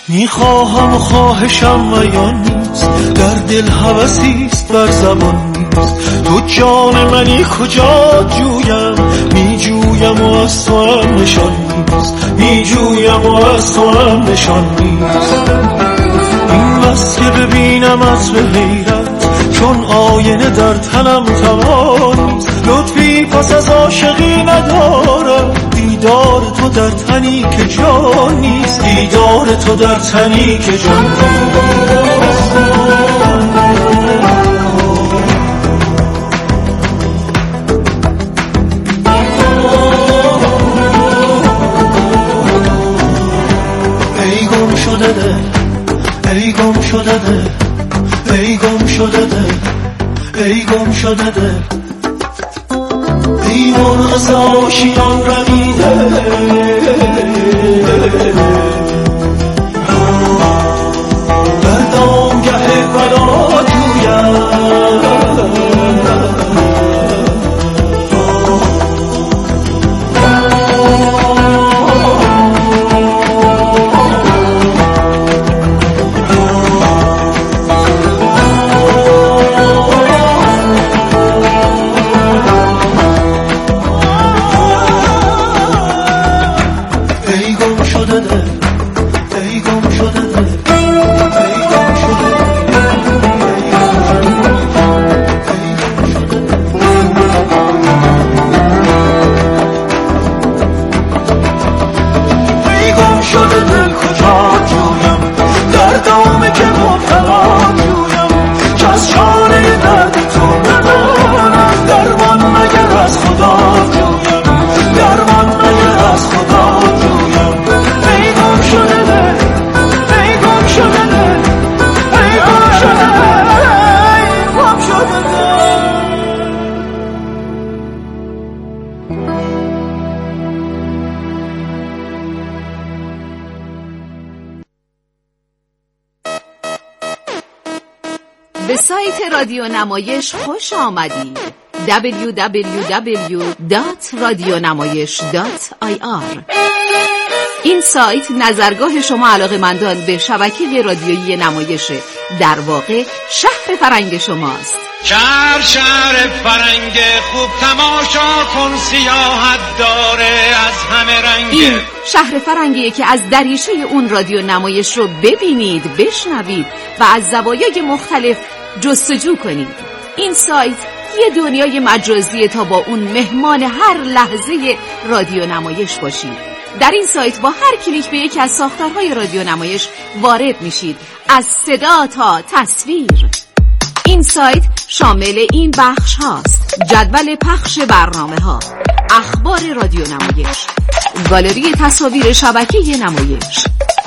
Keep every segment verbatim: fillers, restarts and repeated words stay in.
میخواهم و خواهشم و یا نیست، در دل هوسیست بر زبان نیست. تو جان منی کجا جویم، میجویم و از تو هم نشان نیست، میجویم و از تو هم نشان نیست. این بس که ببینم از به حیرت، چون آینه در تنم توان نیست. لطفی پس از عاشقی ندارم، دیدار تو در تنی که جان نیست، دیدار تو در تنی که جان نیست. ای گم شده دل، ای گم شده دل، ای گم شده دل، ای گم شده دل. ای مرغ ز آشیان رمیده، در دامگه بلا جویم. به سایت رادیو نمایش خوش آمدید. دبلیو دبلیو دبلیو دات رادیونمایش دات آی آر. این سایت نظرگاه شما علاقه‌مندان به شبکه رادیویی نمایش، در واقع شهر فرنگ شماست. شهر شهر فرنگ خوب، تماشا کن سیاحت داره از همه رنگ. این شهر فرنگیه که از دریچه اون رادیو نمایش رو ببینید، بشنوید و از زوایای مختلف جستجو کنید. این سایت یه دنیای مجازیه تا با اون مهمان هر لحظه رادیو نمایش باشید. در این سایت با هر کلیک به یکی از ساختارهای رادیو نمایش وارد میشید، از صدا تا تصویر. این سایت شامل این بخش هاست: جدول پخش برنامه ها، اخبار رادیو نمایش، گالری تصاویر شبکه نمایش،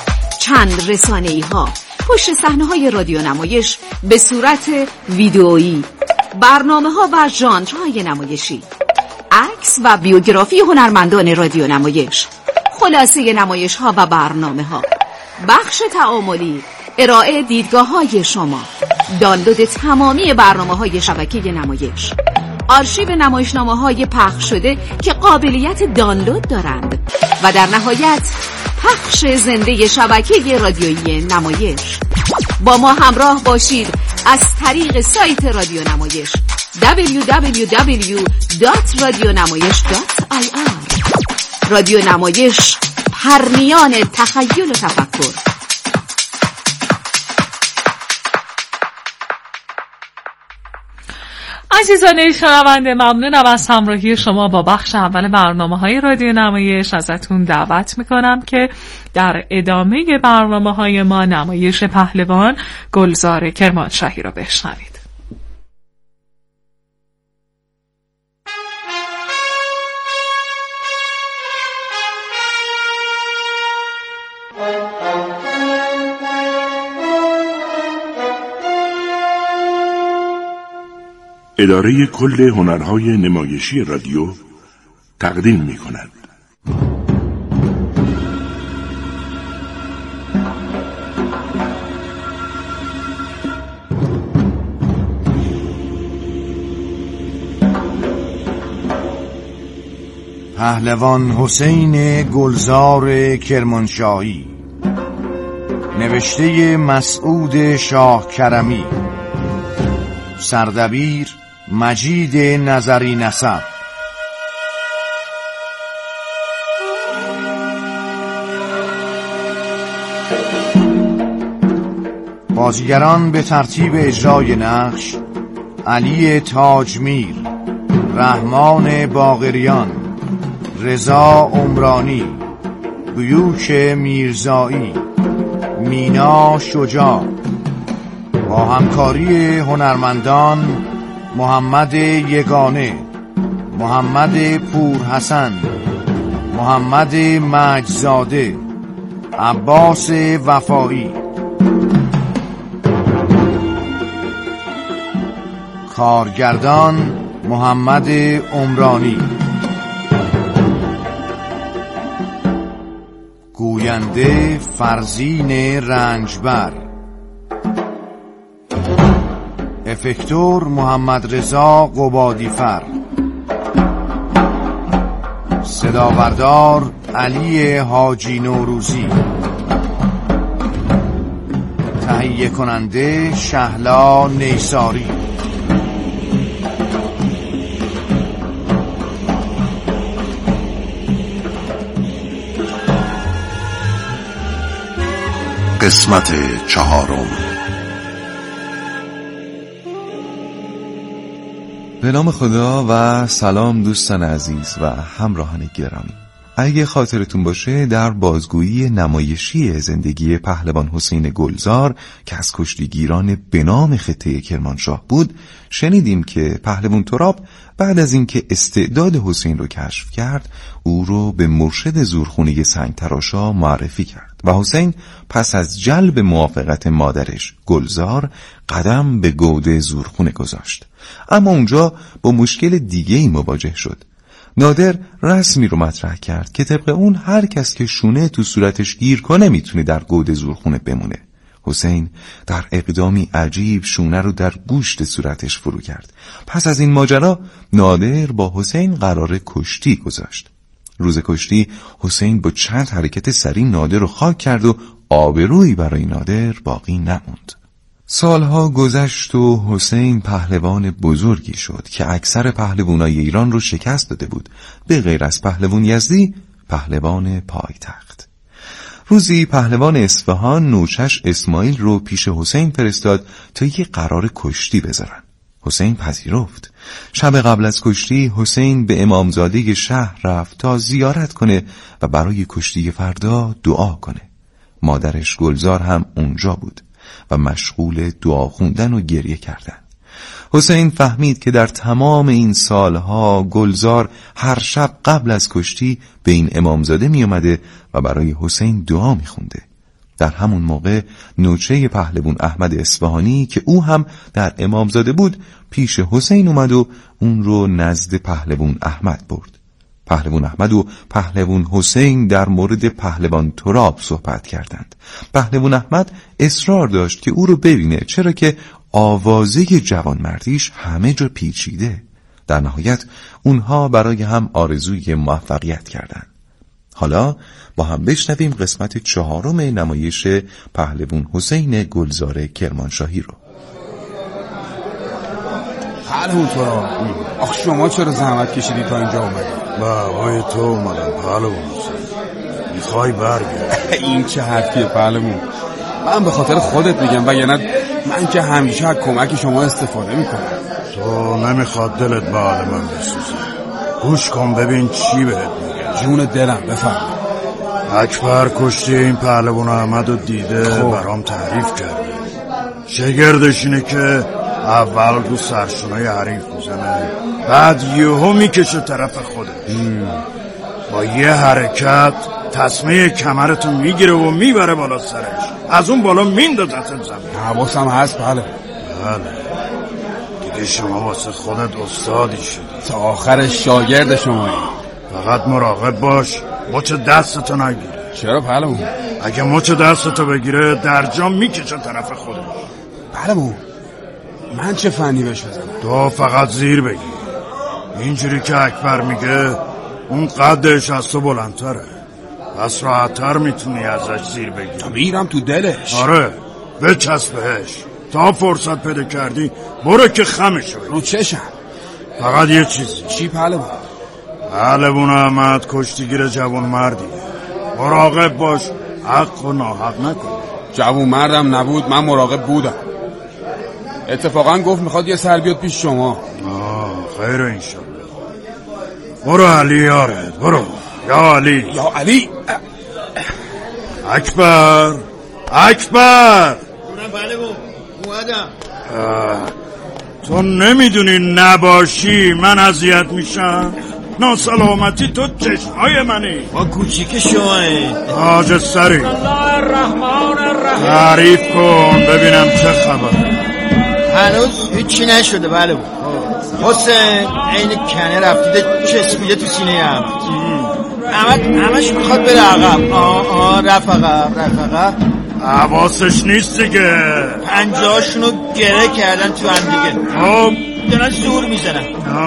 چند رسانه‌ای ها، پشت صحنه های رادیو نمایش به صورت ویدئویی، برنامه ها و ژانرهای نمایشی، عکس و بیوگرافی هنرمندان رادیو نمایش، خلاصه نمایش ها و برنامه ها، بخش تعاملی، ارائه دیدگاه های شما، دانلود تمامی برنامه های شبکه نمایش، آرشیو نمایشنامه های پخش شده که قابلیت دانلود دارند و در نهایت پخش زنده شبکه رادیویی نمایش. با ما همراه باشید از طریق سایت رادیو نمایش دبلیو دبلیو دبلیو دات رادیونمایش دات آی آر. رادیو نمایش، پرنیان تخیل و تفکر. عزیزان شنونده، ممنونم از همراهی شما با بخش اول برنامه‌های رادیو نمایش. ازتون دعوت میکنم که در ادامه برنامه‌های ما نمایش پهلوان گلزار کرمانشاهی رو بشنوید. اداره کل هنرهای نمایشی رادیو تقدیم می کند. پهلوان حسین گلزار کرمانشاهی، نوشته مسعود شاه کرمی، سردبیر مجید نظری نسب. بازیگران به ترتیب اجرای نقش: علی تاجمیر، رحمان باقریان، رضا عمرانی، بیوک میرزایی، مینا شجاع، با همکاری هنرمندان محمد یگانه، محمد پورحسن، محمد مجزاده، عباس وفایی. کارگردان محمد عمرانی. گوینده فرزین رنجبر. افکتور محمد رضا قبادیفر. صداوردار علی حاجی نوروزی. تهیه کننده شهلا نیساری. قسمت چهارم. به نام خدا و سلام دوستان عزیز و همراهان گرامی. اگه خاطرتون باشه در بازگویی نمایشی زندگی پهلوان حسین گلزار که از کشتیگیران به نام خطه کرمانشاه بود شنیدیم که پهلوان تراب بعد از اینکه استعداد حسین رو کشف کرد او رو به مرشد زورخونه سنگ تراشا معرفی کرد و حسین پس از جلب موافقت مادرش گلزار قدم به گود زورخونه گذاشت. اما اونجا با مشکل دیگه‌ای مواجه شد. نادر رسمی رو مطرح کرد که طبق اون هر کس که شونه تو صورتش گیر کنه میتونه در گود زورخونه بمونه. حسین در اقدامی عجیب شونه رو در گوشت صورتش فرو کرد. پس از این ماجرا نادر با حسین قرار کشتی گذاشت. روز کشتی حسین با چند حرکت سریع نادر رو خاک کرد و آبرویی برای نادر باقی نموند. سالها گذشت و حسین پهلوان بزرگی شد که اکثر پهلوانای ایران رو شکست داده بود، به غیر از پهلوان یزدی، پهلوان پایتخت. روزی پهلوان اصفهان نوچش اسماعیل رو پیش حسین فرستاد تا یک قرار کشتی بذارن. حسین پذیرفت. شب قبل از کشتی حسین به امامزاده شهر رفت تا زیارت کنه و برای کشتی فردا دعا کنه. مادرش گلزار هم اونجا بود و مشغول دعا خوندن و گریه کردن. حسین فهمید که در تمام این سالها گلزار هر شب قبل از کشتی به این امامزاده می اومده و برای حسین دعا می خونده. در همون موقع نوچه پهلوان احمد اصفهانی که او هم در امامزاده بود پیش حسین اومد و اون رو نزد پهلوان احمد برد. پهلوان احمد و پهلوان حسین در مورد پهلوان تراب صحبت کردند. پهلوان احمد اصرار داشت که او رو ببینه، چرا که آوازه جوانمردیش همه جا پیچیده. در نهایت اونها برای هم آرزوی موفقیت کردند. حالا با هم بشنویم قسمت چهارم نمایش پهلوان حسین گلزار کرمانشاهی رو. پهلوان تراب، آخ شما چرا زحمت کشیدی تا اینجا اومدی؟ بابای تو اومدم پهلوان حسین، میخوای برگرد؟ این چه حرفیه پهلوان؟ من به خاطر خودت میگم، وگرنه من که همیشه از کمک شما استفاده میکنم. تو نمیخواد دلت به حال من بسوزه. گوش کن ببین چی بهت میگم. جون دلم بفرم. اکبر کشتی این پهلوان احمد رو دیده، برام تعریف کرده. شگردش اینه که اول رو سرشونای حریف میزنه، بعد یهو میکشه طرف خودش. با یه حرکت تسمه کمرتو میگیره و میبره بالا سرش، از اون بالا میندازت زمین. حواسم هست بله. بله دیگه شما واسه خودت استادی شدی، تا آخر شاگرد شمایی. فقط مراقب باش مچ دستتو نگیره. چرا پهلوان؟ اگه مچ دستتو بگیره در جا میکشه طرف خودش. پهلوان من چه فنی بهش بزنم؟ تو فقط زیر بگی. اینجوری که اکبر میگه اون قدش از تو بلندتره. پس راحت‌تر میتونی ازش زیر بگیری. میرم تو دلش. آره بچسب بهش تا فرصت پیدا کردی برو که خمش رو. رو چشم. فقط یه چیزی. چی پهلوان؟ پهلوان احمد کشتیگیر جوان مردی، مراقب باش حق و ناحق نکن. جوان مردم نبود، من مراقب بودم. اتفاقا گفت میخواد یه سر بیاد پیش شما. آه خیر انشالله. برو علی یارت، برو یا علی. یا علی. اکبر اکبر. بله بو اومدم. تو نمیدونی نباشی من اذیت میشم. ناسلامتی تو چشمای منی. با کوچیک شمایی حاج سری الله الرحمن الرحیم. تعریف کن ببینم چه خبر. هنوز هیچی نشده. بله بود حسین عین کنه رفتیده چسبیده تو سینه هم احمد همش میخواد بره عقب. آه آه رفت عقب رفت عقب. حواسش نیست دیگه. پنجهاشونو گره کردن تو هم دیگه. خب دارن زور میزنن.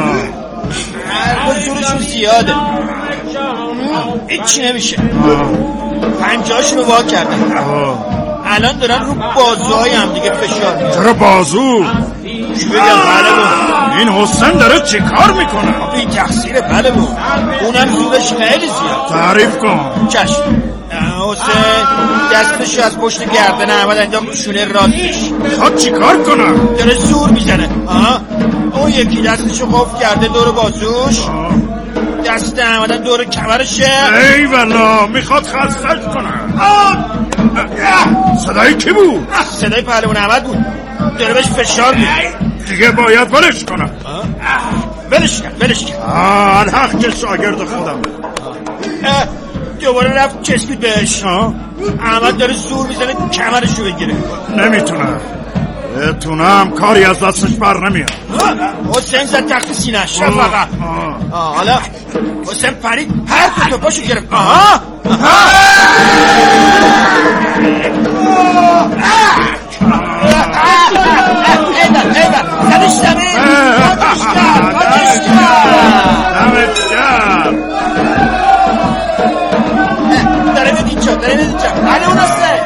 هر زورشون زیاده هیچی نمیشه. پنجهاشونو وا کردن. الان دارن رو بازوهای هم دیگه فشار میارن. چرا بازو؟ چی بگم؟ بله بود این حسین داره چی کار میکنه؟ این تقصیره. بله بود اونم زورش خیلی زیاد. تعریف کن. چشم. حسین دستشو از پشت گردن احمد انداخت رو شونه راستش. میخواد چی کار کنه؟ داره زور میزنه. آها اون یکی دستشو قفل کرده دور بازوش، دست احمد دور کمرشه. ای والا میخواد خستش کنه. صدای کی بود؟ صدای پهلوان احمد بود. داره بهش فشار میده. دیگه باید ولش کنه. ولش کن ولش کن. الحق که شاگرد خودم. دوباره رفت چسبید بهش. احمد داره زور میزنه کمرشو بگیره. نمیتونه. بتونم کاری از دستش بر نمیاد. حسین زد تخت سینه‌اش رفت فقط. حالا حسین پرید هر دو تا پاشو گرفت. آها ایبر ایبر زدش زمین. آتش کرد آتش کرد. دمت گرم. داره بید اینجا داره بید اینجا. بله اون هسته.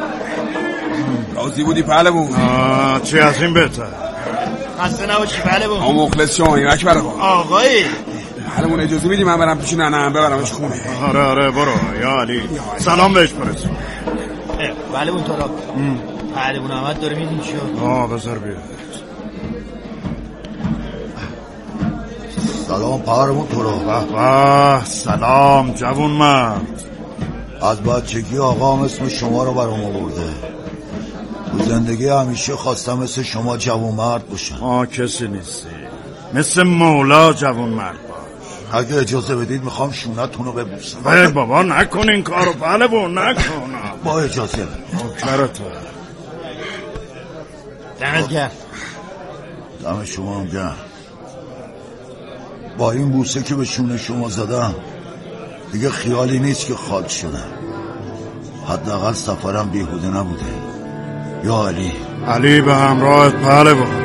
راضی بودی پهلوان؟ چی از این بهتر. خسته نباشی. بله بود اما مخلص شما این اکبر آقا. آقای پهلوان اجازه میدی من برم پیش ننه‌ام ببرمش خونه؟ آره آره برو یا علی. سلام بهش برسون. بله اون طرف. پهلوان احمد داره میاد اینجا. آه بذار بیاد. سلام پهلوان تو رو. به سلام جوون مرد. از بچگی آقام اسم شما رو برام آورده. تو زندگی همیشه خواستم مثل شما جوون مرد باشم. ما کسی نیستی مثل مولا جوون مرد باش. اگه اجازه بدید میخوام شونتون رو ببوسم. ای بابا نکن این کارو. پهلوان نکن. با اجازه کرتو. دمت گرم. دم شما هم گرم. با این بوسه که به شونه شما زدم دیگه خیالی نیست که خاک شدم. حداقل سفرم بیهوده نبوده. یا علی. علی به همراهت پهلوان.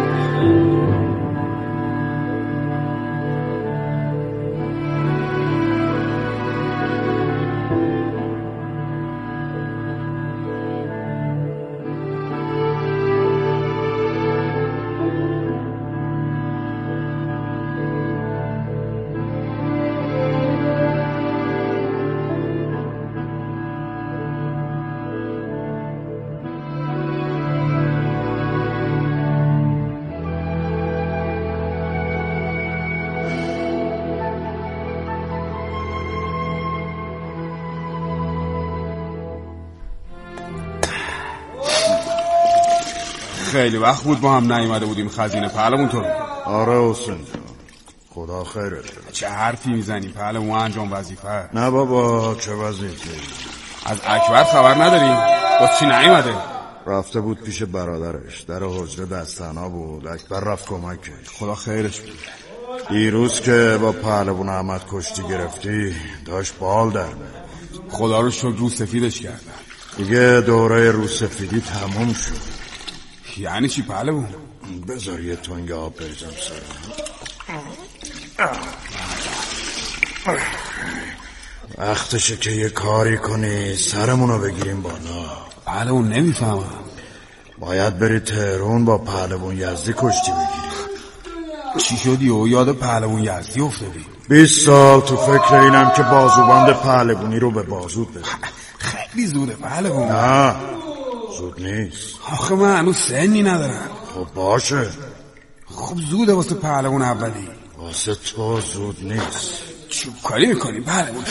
خیلی وقت بود با هم نیومده بودیم خزینه پهلوان تو. آره حسین جان خدا خیرت. چه حرفی میزنی پهلوان؟ انجام وظیفه. نه بابا چه وظیفه. از اکبر خبر نداریم؟ باز چی نیومده؟ رفته بود پیش برادرش در حجره دستنا بود. اکبر رفت کمکش. خدا خیرش بود. دیروز که با پهلوان احمد کشتی گرفتی داشت بال در میاد. خدا رو شکر رو سفیدش کردن. دیگه دوره رو سفیدی تموم شد. یعنی چی پهلوان؟ بذار یه تنگ آب بریزم سرم. وقتشه که یه کاری کنی سرمونو بگیریم بالا. پهلوان نمیفهمم. باید بری تهران با پهلوان یزدی کشتی بگیری. چی شدی و یاد پهلوان یزدی افتادی؟ بیست سال تو فکر اینم که بازوبند پهلوانی رو به بازود بزنم. خیلی زوده پهلوان. نه زود نیست. آخه من هنوز سنی ندارم. خب باشه. خب زوده واسه پهلوان اولی. واسه تو زود نیست. چوب کاری میکنی پهلوان؟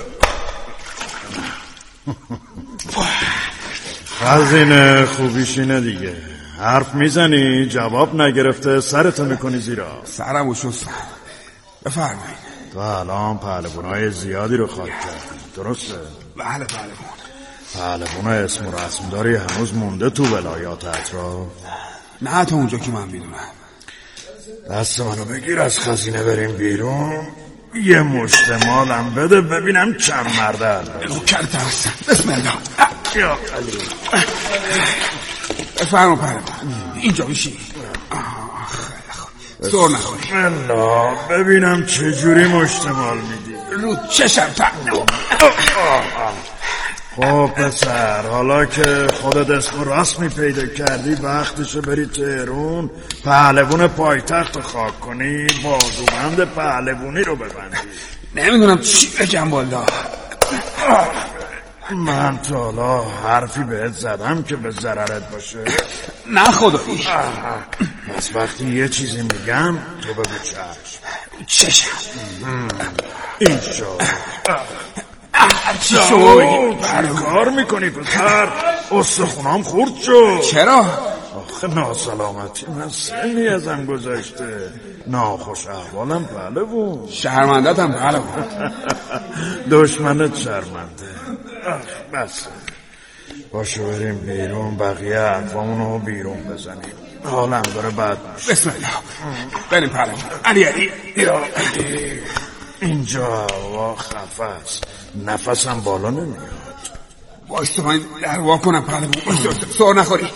خزینه خوبیش اینه دیگه، حرف میزنی جواب نگرفته سرتو میکنی زیرا. سرمو شستم. بفرمایید. تو الان پهلوانای زیادی رو خاک کردی درسته؟ بله پهلوان. پهلوان اسم و رسم داری هنوز مونده تو ولایات اطراف؟ نه تا اونجا که من میدونم. دست منو بگیر از خزینه بریم بیرون، یه مشت مالم بده ببینم چند مرده رو کرده هستم. بسم الله. یا علی. بفرما پهلوان اینجا بشی. سر نخوری. الله ببینم چه جوری مشت مال میدی. رو چشم پهلوان. خب پسر حالا که خودت اسم و رسمی پیدا کردی وقتشه بری تهران پهلوان پایتخت خاک کنی، بازوبند پهلوانی رو ببندی. نمیدونم چی بگم والا. من تا حالا حرفی بهت زدم که به ضررت باشه؟ نه خدایی. پس وقتی یه چیزی میگم تو بگو چشم. چشم. اینجا چی شو کار میکنی پسر؟ استخونام خورد شد. چرا؟ آخه ناسلامتی من سنی ازم گذاشته، ناخوش احوالم پهلوان. شرمندتم پهلوان. دشمنت شرمنده. بس باشو بریم بیرون بقیه حرفامونو بیرون بزنیم، حالم داره بد میشه. بسم الله. بریم پهلوان. علی علی. یا علی. اینجا هوا خفه است، نفسم بالا نمیاد. بایسته من در وا کنم پهلوان. سر نخوری.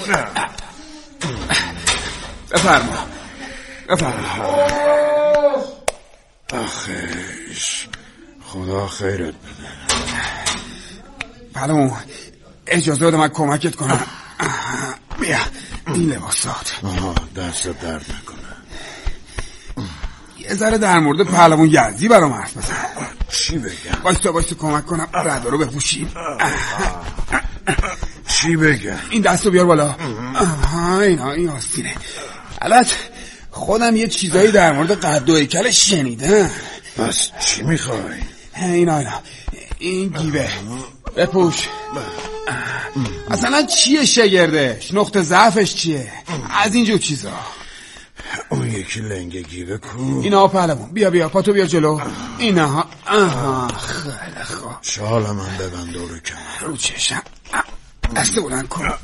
بفرما بفرما. آخیش خدا خیرت بده. پهلوان اجازه بده من کمکت کنم. بیا این لباسات. آها دست درد نکنه. یه ذره در مورد پهلوان یزدی برام حرف بزن. چی بگم؟ بایستا بایستا کمک کنم ردا رو بپوشیم. چی بگم؟ این دستو بیار بالا. آها اینا این آستینه. البته خودم یه چیزایی در مورد قد و هیکلش شنیدم. پس چی میخوای؟ اینا اینا این گیبه بپوش. اصلا چیه شگردش؟ نقطه ضعفش چیه؟ از اینجور چیزا. اون یکی لنگه گیبه کو. اینا پهلوان بیا بیا پاتو بیا جلو. اینا آها خیلی خوب. شال من ببند دور کمر. رو چشم دست بلند کن.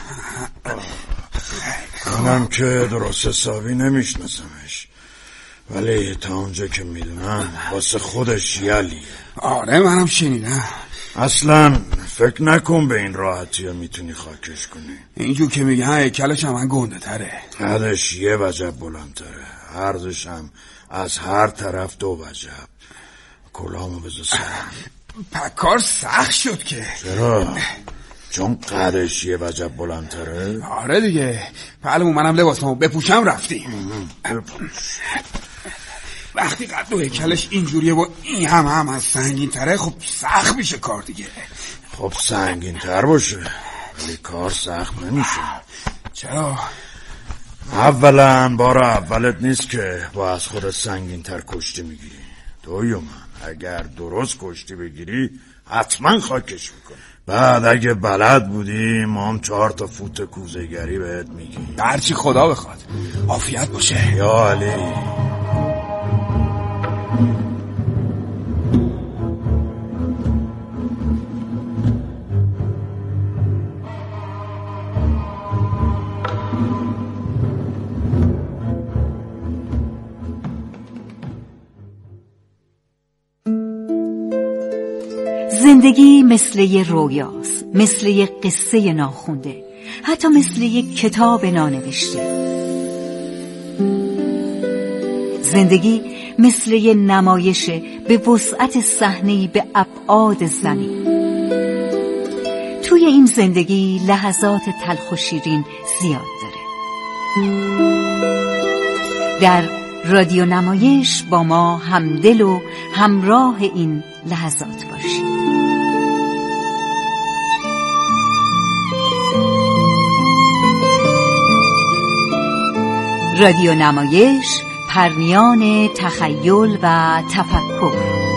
منم که درست حسابی نمیشناسمش، ولی تا اونجا که میدونم واسه خودش یلیه. آره منم شنیدم. اصلا فکر نکن به این راحتی ها میتونی خاکش کنی. اینجور که میگه هیکلش هم گنده تره، قدش یه وجب بلندتره، عرضش هم از هر طرف دو وجب. کلامو بذار سرم. پکار سخت شد که. چرا؟ چون قدش یه وجب بلندتره؟ آره دیگه. پهلوان منم لباسمو بپوشم رفتیم. بپوش. وقتی قد و هیکلش اینجوریه و این هم هم از سنگین تره خب سخت میشه کار دیگه. خب سنگین تر باشه ولی کار سخت نمیشه. چرا؟ اولا بار اولت نیست که با از خود سنگین تر کشتی میگیری. دویومن اگر درست کشتی بگیری حتما خاکش میکنی. بعد اگه بلد بودی ما هم چهار تا فوت کوزه‌گری بهت میگیم. هرچی خدا بخواد. عافیت باشه. یا علی. زندگی مثل یه رویاست، مثل یه قصه ناخونده، حتی مثل یه کتاب نانوشته. زندگی مثل یه نمایش به وسعت صحنه‌ای به ابعاد زمین. توی این زندگی لحظات تلخ و شیرین زیاد داره. در رادیو نمایش با ما همدل و همراه این لحظات باشید. رادیو نمایش، پرنیان تخیل و تفکر.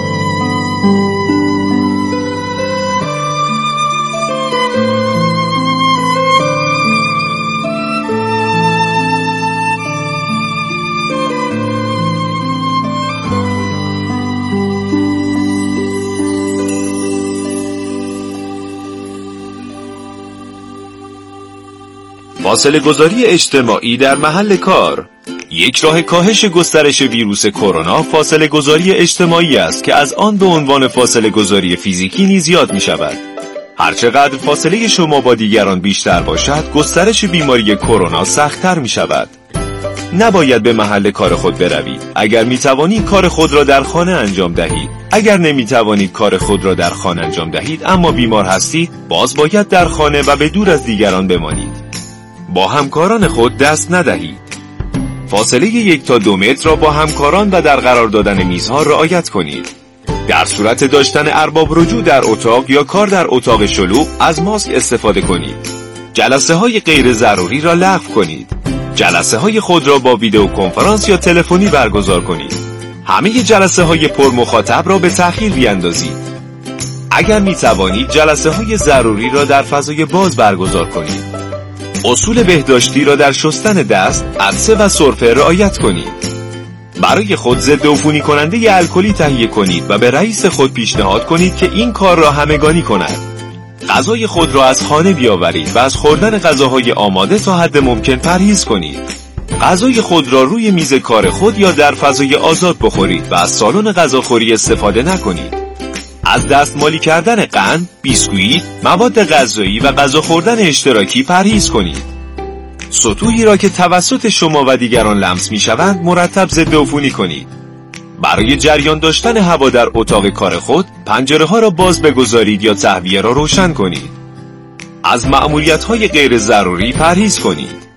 فاصله گذاری اجتماعی در محل کار. یک راه کاهش گسترش ویروس کرونا فاصله گذاری اجتماعی است که از آن به عنوان فاصله گذاری فیزیکی نیز یاد می شود. هرچقدر فاصله شما با دیگران بیشتر باشد، گسترش بیماری کرونا سخت‌تر می شود. نباید به محل کار خود بروید. اگر می توانید کار خود را در خانه انجام دهید. اگر نمی توانید کار خود را در خانه انجام دهید اما بیمار هستید، باز باید در خانه و به دور از دیگران بمانید. با همکاران خود دست ندهید. فاصله یک تا دو متر را با همکاران و در قرار دادن میزها رعایت کنید. در صورت داشتن ارباب رجوع در اتاق یا کار در اتاق شلوغ از ماسک استفاده کنید. جلسه های غیر ضروری را لغو کنید. جلسه های خود را با ویدیو کنفرانس یا تلفنی برگزار کنید. همه جلسه های پر مخاطب را به تأخیر بیاندازید. اگر می توانید جلسه های ضروری را در فضای باز برگزار کنید. اصول بهداشتی را در شستن دست، عطسه و سرفه رعایت کنید. برای خود ضد عفونی کننده الکلی تهیه کنید و به رئیس خود پیشنهاد کنید که این کار را همگانی کند. غذای خود را از خانه بیاورید و از خوردن غذاهای آماده تا حد ممکن پرهیز کنید. غذای خود را روی میز کار خود یا در فضای آزاد بخورید و از سالن غذاخوری استفاده نکنید. از دستمالی کردن قند، بیسکویت، مواد غذایی و غذا خوردن اشتراکی پرهیز کنید. سطوحی را که توسط شما و دیگران لمس می‌شوند مرتب ضد عفونی کنید. برای جریان داشتن هوا در اتاق کار خود، پنجره‌ها را باز بگذارید یا تهویه را روشن کنید. از مأموریت‌های غیر ضروری پرهیز کنید.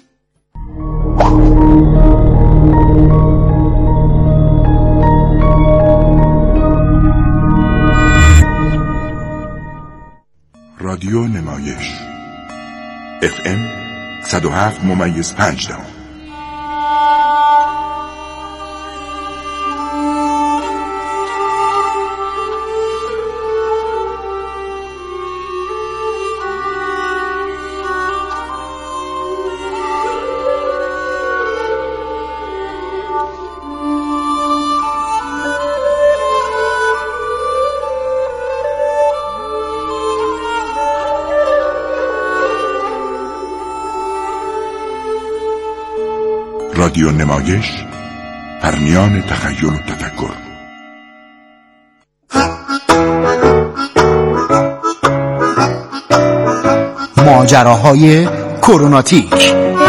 رادیو نمایش اف ام صد و هفت ممیز پنج دهم. رادیو نمایش، پرنیان تخیل و تفکر. ماجراهای کروناتیک.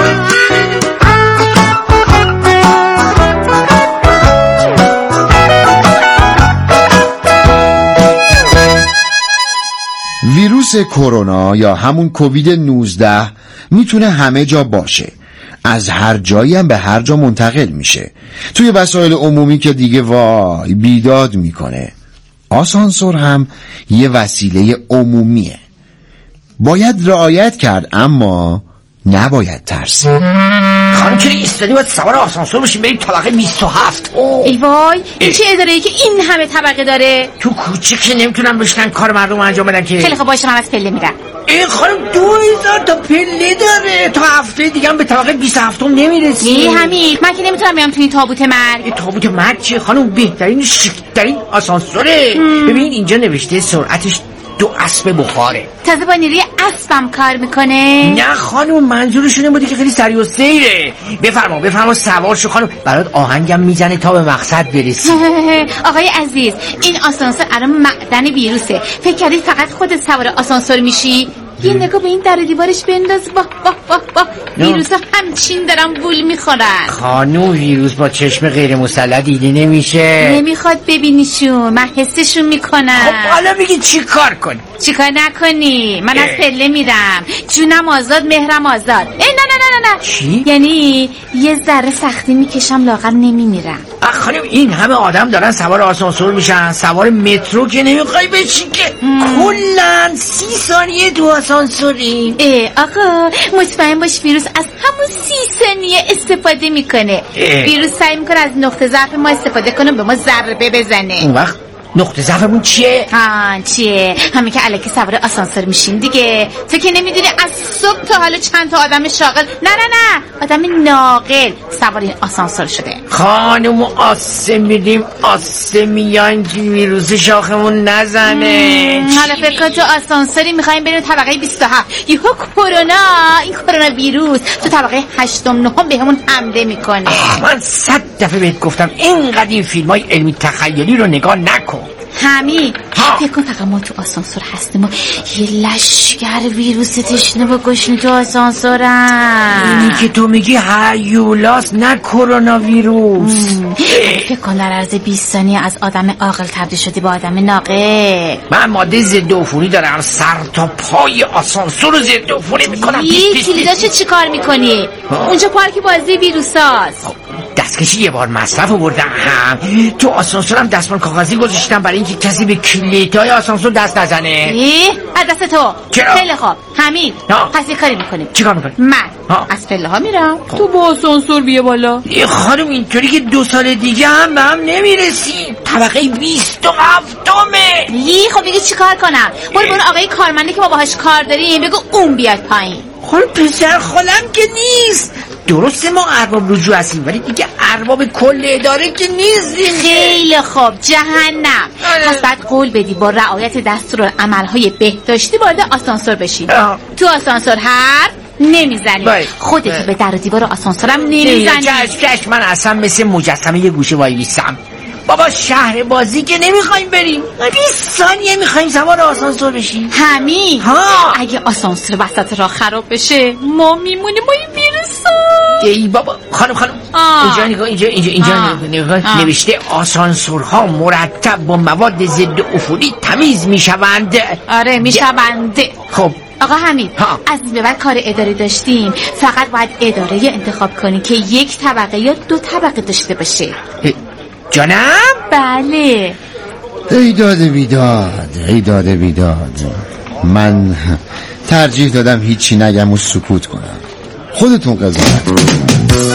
ویروس کرونا یا همون کووید نوزده میتونه همه جا باشه. از هر جایی هم به هر جا منتقل میشه. توی وسایل عمومی که دیگه وای بیداد میکنه. آسانسور هم یه وسیله عمومیه. باید رعایت کرد اما نباید ترسید. خانم چرا ایستادی باید سوار آسانسور بشیم بریم طبقه بیست و هفت؟ ای وای این چه اداره‌ای که این همه طبقه داره؟ تو کوچه که نمیتونن بشنن کار مردم انجام بدن که. خیلی خب باشه من از پله میرم. این خانم دو هزار تا پله داره، تا هفته دیگه هم به طبقه بیست و هفت هم نمیرسی. ای حمید من که نمیتونم بیام تو این تابوت مرگ. این تابوت مرگ چیه خانم؟ بهترین شیک‌ترین آسانسوره. ببین اینجا نوشته سرعتش دو اسب بخاره. تازه با نیروی اسبم کار میکنه؟ نه خانم منظورشون این بوده که خیلی سریع و سیره. بفرما بفرما سوار شو خانم، برات آهنگم میزنه تا به مقصد برسی. آقای عزیز این آسانسور الان معدن ویروسه. فکر کردی فقط خودت سوار آسانسور میشی؟ یه نگاه به این در دیوارش بنداز. واه واه واه واه ویروس ها همچین دارن بول میخورن. خانوم ویروس با چشم غیر مسلح دیده نمیشه. نمیخواد ببینیشون، من حسشون میکنم. خب حالا میگی چی کار کنی؟ چی کار نکنی؟ من از پله میرم، جونم آزاد مهرم آزاد. ای نه نه نه نه چی؟ یعنی یه ذره سختی میکشم لاغر نمیمیرم. خانم این همه آدم دارن سوار آسانسور میشن، سوار مترو که نمیخوای بشی که. کلن سی ثانیه تو آسانسوری. ای آقا مطمئن باش ویروس از همون سی ثانیه استفاده میکنه. ویروس سعی میکنه از نقطه ضعف ما استفاده کنه به ما ضربه بزنه. اون وقت نقطه ضعفمون چیه؟ ها چیه؟ همین که الکی سوار آسانسور میشین دیگه. تو که نمیدونی از صبح تا حالا چند تا آدم شاغل، نه نه نه آدم ناقل سوار این آسانسور شده. خانم آسه میدیم آسه میان که ویروس شاخمون نزنه. حالا فکر کن تو آسانسوری میخوایم بریم طبقه بیست و هفت، یهو کرونا، این کرونا ویروس تو طبقه هشتم نهم بهمون حمله میکنه. من صد دفعه بهت گفتم اینقدر این فیلم های علمی تخیلی رو نگاه نکن. همین فکر کن فقط ما تو آسانسور هستیم و یه لشگر ویروس تشنه و گشنه تو آسانسورم. اینی که تو میگی هیولاس نه کرونا ویروس. فکر کن در عرض بیست ثانیه از آدم عاقل تبدیل شدی به آدم ناقل. من ماده ضد عفونی دارم، سر تا پای آسانسور رو ضد عفونی میکنم. یه کلیداشو چی کار میکنی؟ اونجا پارک بازی ویروساست. دستکشی یه بار مصرف آوردم هم تو آسانسورم دستمال کاغذی گذاشتم برای اینکه کسی به کلیدهای آسانسور دست نزنه. ای از دست تو. خیلی خوب حمید پس یه کاری میکنیم. چی کار میکنیم؟ من ها. از پله ها میرم خب. تو با آسانسور بیا بالا. ای خانم اینطوری که دو سال دیگه هم به هم نمیرسیم. طبقه بیست و هفتمه. ای خب دیگه چی کار کنم؟ برو برو آقای کارمندی که ما باهاش کار داریم بگو اون بیاد پایین. خب پسر خالم که نیست. درسته ما ارباب رجوع هستیم ولی دیگه ارباب کل اداره که نیستیم. خیلی خوب جهنم. پس بعد قول بدی با رعایت دستورالعمل‌های بهداشتی وارد آسانسور بشی. تو آسانسور حرف نمیزنی. خودت به در و دیوار آسانسورم نمیزنی. چش چش من اصلا مثل مجسمه یه گوشه وای میسم. بابا شهر بازی که نمیخوایم بریم، بیست ثانیه میخوایم سوار آسانسور بشیم. همین ها. اگه آسانسور وسط راه خراب بشه ما میمونیم ما این ویروسا. ای بابا خانم خانم آه. اینجا نگاه اینجا اینجا اینجا نگاه نوشته آسانسورها مرتب با مواد ضد عفونی تمیز میشوند. آره میشوند. خب آقا حمید از این به بعد کار اداره داشتیم فقط باید اداره انتخاب کنی که یک طبقه یا دو طبقه داشته باشه. جانم؟ بله. ای داده بیداد ای داده بیداد من ترجیح دادم هیچی نگم و سکوت کنم. خودتون قضاوت کنید.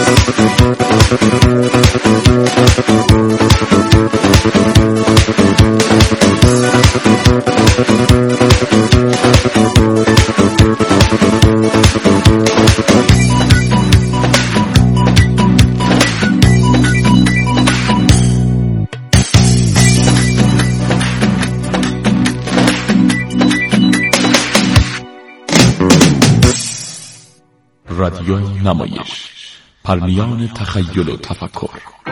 رادیو نمایش، پرمیان تخیل و تفکر.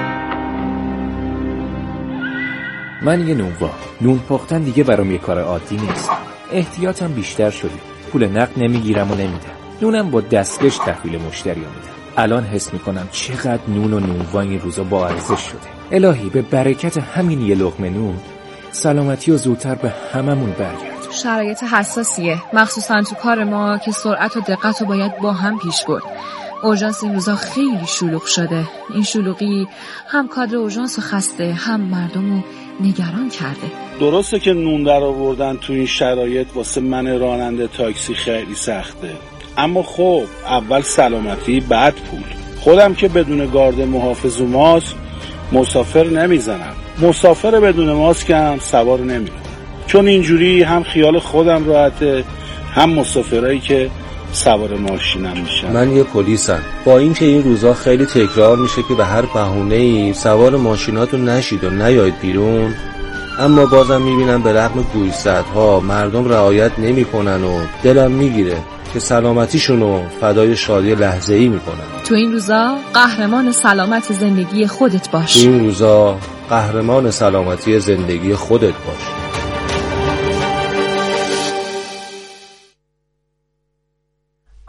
من یه نونوا نون پختن دیگه برام یه کار عادی نیست. احتیاطم بیشتر شده، پول نقد نمیگیرم و نمیدم. نونم با دستکش تحویل مشتری میدم. الان حس میکنم چقدر نون و نونوا این روزا با ارزش شده. الهی به برکت همین یه لقمه نون سلامتی و زودتر به هممون برگرد. شرایط حساسیه، مخصوصا تو کار ما که سرعت و دقت رو باید با هم پیش برد. اورژانس این روزا خیلی شلوغ شده. این شلوغی هم کادر اورژانس رو خسته، هم مردم رو نگران کرده. درسته که نون در آوردن تو این شرایط واسه من راننده تاکسی خیلی سخته، اما خب اول سلامتی بعد پول. خودم که بدون گارد محافظ و ماسک مسافر نمیزنم، مسافر بدون ماسک هم سوار نمیکنم، چون اینجوری هم خیال خودم راحته هم مسافرایی که سوار ماشینم میشن. من یه پلیسم، با اینکه این روزا خیلی تکرار میشه که به هر بهونه‌ای سوار ماشیناتون نشید و نیایید بیرون، اما بازم میبینم به رغم گویصدها مردم رعایت نمیکنن و دلم میگیره که سلامتیشونو فدای شادی لحظه‌ای میکنن. تو این روزا قهرمان سلامت زندگی خودت باش. تو این روزا قهرمان سلامتی زندگی خودت باش.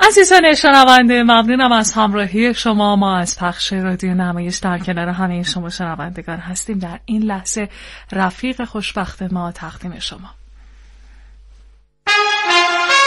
عزیزان شنونده، ممنونم از همراهی شما. ما از پخش رادیو نمایش در کنار همه شما شنوندگان هستیم. در این لحظه رفیق خوشبخت ما تقدیم شما.